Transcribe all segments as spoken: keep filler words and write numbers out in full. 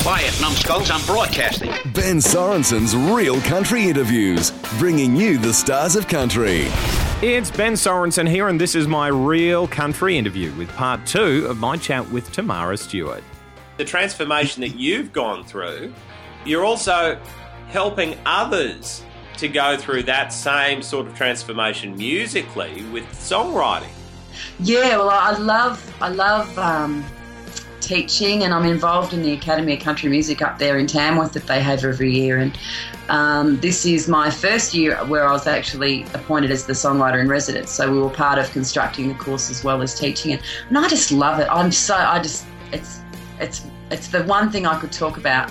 Quiet, numbskulls, I'm broadcasting. Ben Sorensen's Real Country Interviews, bringing you the stars of country. It's Ben Sorensen here, and this is my Real Country Interview with part two of my chat with Tamara Stewart. The transformation that you've gone through, you're also helping others to go through that same sort of transformation musically with songwriting. Yeah, well, I love, I love um, teaching, and I'm involved in the Academy of Country Music up there in Tamworth that they have every year. And um, this is my first year where I was actually appointed as the songwriter in residence. So we were part of constructing the course as well as teaching it. And I just love it. I'm so, I just, it's, it's, it's the one thing I could talk about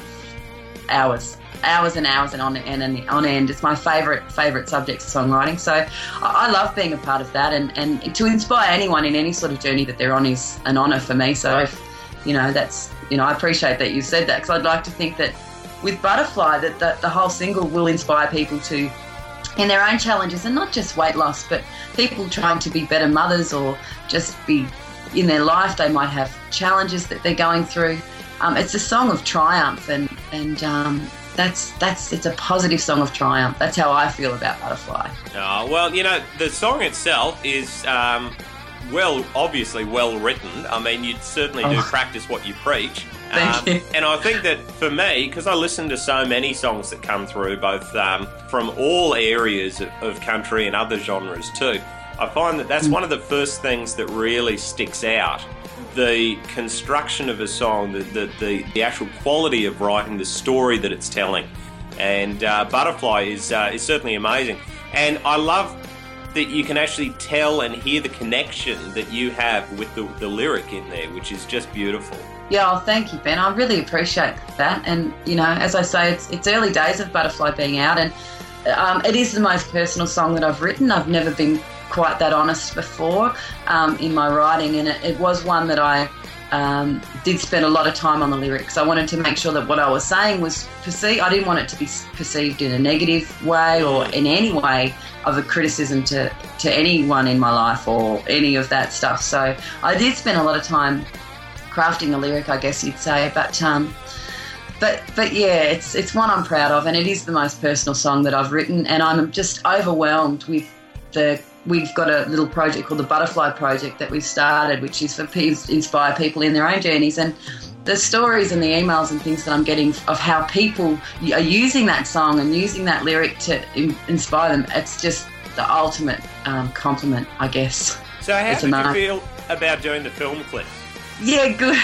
hours. hours and hours and on and, and on end. It's my favourite favourite subject, songwriting. So I, I love being a part of that, and, and to inspire anyone in any sort of journey that they're on is an honour for me. So, if, you know, that's, you know, I appreciate that you said that, because I'd like to think that with Butterfly that, that the whole single will inspire people to, in their own challenges, and not just weight loss, but people trying to be better mothers or just be in their life. They might have challenges that they're going through. Um, it's a song of triumph, and, and um, That's that's it's a positive song of triumph. That's how I feel about Butterfly. Oh, well, you know, the song itself is um, well, obviously well written. I mean, you certainly do Oh. practice what you preach. Thank um, you. And I think that for me, because I listen to so many songs that come through, both um, from all areas of, of country and other genres too, I find that that's mm. one of the first things that really sticks out. The construction of a song, the, the, the, the actual quality of writing, the story that it's telling. And uh, Butterfly is uh, is certainly amazing. And I love that you can actually tell and hear the connection that you have with the, the lyric in there, which is just beautiful. Yeah, well, thank you, Ben. I really appreciate that. And, you know, as I say, it's it's early days of Butterfly being out, and um, it is the most personal song that I've written. I've never been quite that honest before um, in my writing, and it, it was one that I um, did spend a lot of time on the lyrics. I wanted to make sure that what I was saying was perceived. I didn't want it to be perceived in a negative way or in any way of a criticism to, to anyone in my life or any of that stuff. So I did spend a lot of time crafting the lyric, I guess you'd say, but um, But but yeah, it's it's one I'm proud of, and it is the most personal song that I've written, and I'm just overwhelmed with the. We've got a little project called the Butterfly Project that we've started, which is for pe- inspire people in their own journeys, and the stories and the emails and things that I'm getting of how people are using that song and using that lyric to in- inspire them. It's just the ultimate um, compliment, I guess. So how It's did you amazing. feel about doing the film clip? Yeah, good,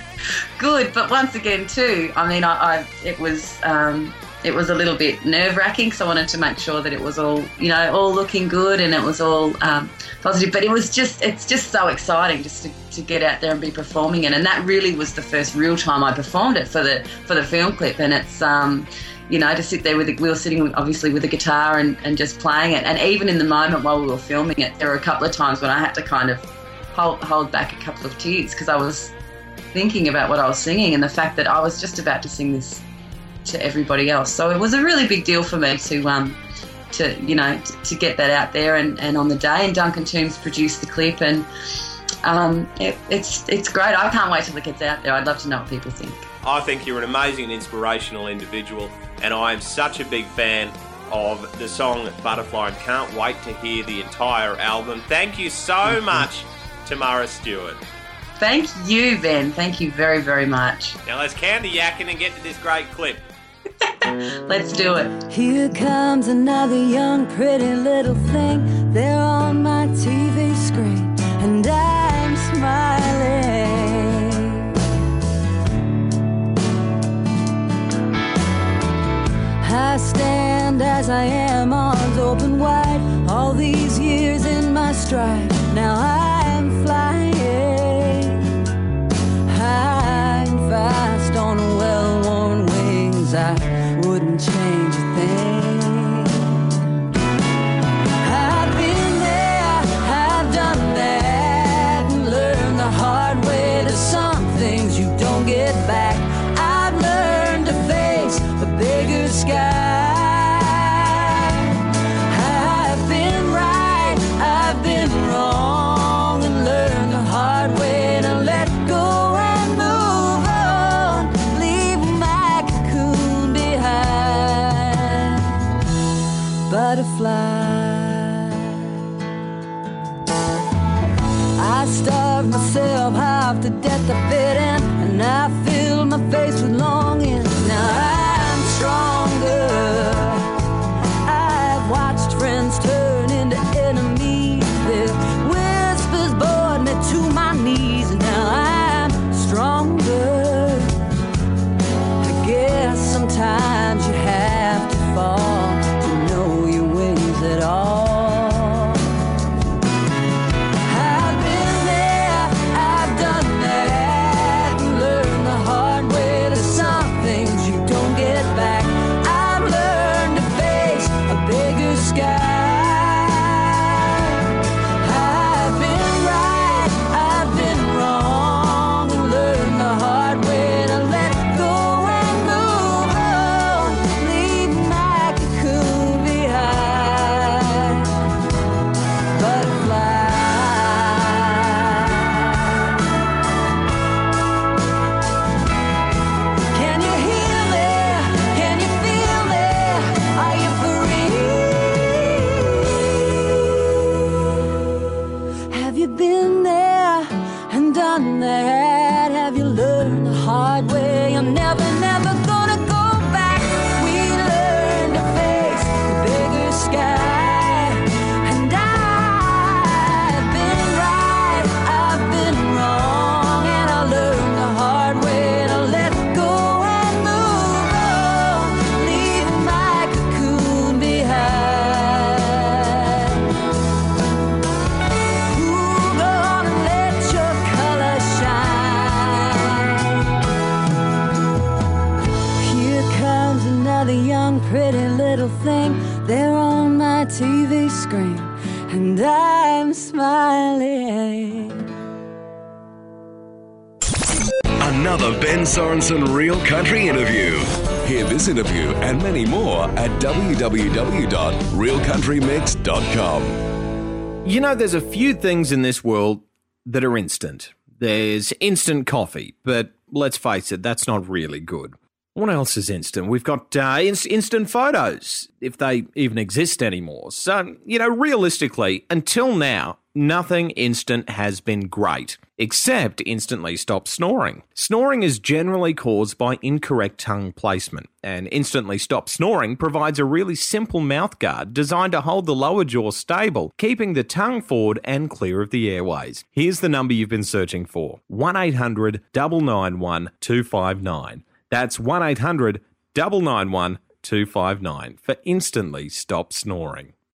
good. But once again, too, I mean, I, I it was um, it was a little bit nerve wracking, because I wanted to make sure that it was all, you know, all looking good and it was all um, positive. But it was just, it's just so exciting just to, to get out there and be performing it. And that really was the first real time I performed it for the for the film clip. And it's um, you know, to sit there with, the, we were sitting obviously with a guitar and, and just playing it. And even in the moment while we were filming it, there were a couple of times when I had to kind of hold, hold back a couple of tears, because I was thinking about what I was singing and the fact that I was just about to sing this to everybody else. So it was a really big deal for me to, um, to you know, to, to get that out there and, and on the day. And Duncan Toombs produced the clip, and um, it, it's it's great. I can't wait till it gets out there. I'd love to know what people think. I think you're an amazing and inspirational individual, and I am such a big fan of the song Butterfly and can't wait to hear the entire album. Thank you so much, Tamara Stewart. Thank you, Ben. Thank you very, very much. Now let's can the yakking and get to this great clip. Let's do it. Here comes another young, pretty little thing there on my T V screen, and I'm smiling. I stand as I am, arms open wide, all these years in my stride. Now I'm flying high and fast on well-worn wings. I wouldn't change a thing. I've been there, I've done that, and learned the hard way to some things you don't get back. I've learned to face a bigger sky. I've been right, I've been wrong, and learned the hard way to let go and move on. Leave my butterfly. I starved myself half to death to fit in, and I filled my face with longing. Now I'm stronger. I've watched friends turn into enemies. Their whispers bored me to my knees, and now I'm stronger. I guess sometimes you have to fall to know your wings at all. Pretty little thing, they're on my T V screen, and I'm smiling. Another Ben Sorensen Real Country interview. Hear this interview and many more at w w w dot real country mix dot com. You know, there's a few things in this world that are instant. There's instant coffee, but let's face it, that's not really good. What else is instant? We've got uh, inst- instant photos, if they even exist anymore. So, you know, realistically, until now, nothing instant has been great, except Instantly Stop Snoring. Snoring is generally caused by incorrect tongue placement, and Instantly Stop Snoring provides a really simple mouthguard designed to hold the lower jaw stable, keeping the tongue forward and clear of the airways. Here's the number you've been searching for, one eight hundred nine nine one two five nine. That's one eight hundred nine nine one two five nine for Instantly Stop Snoring.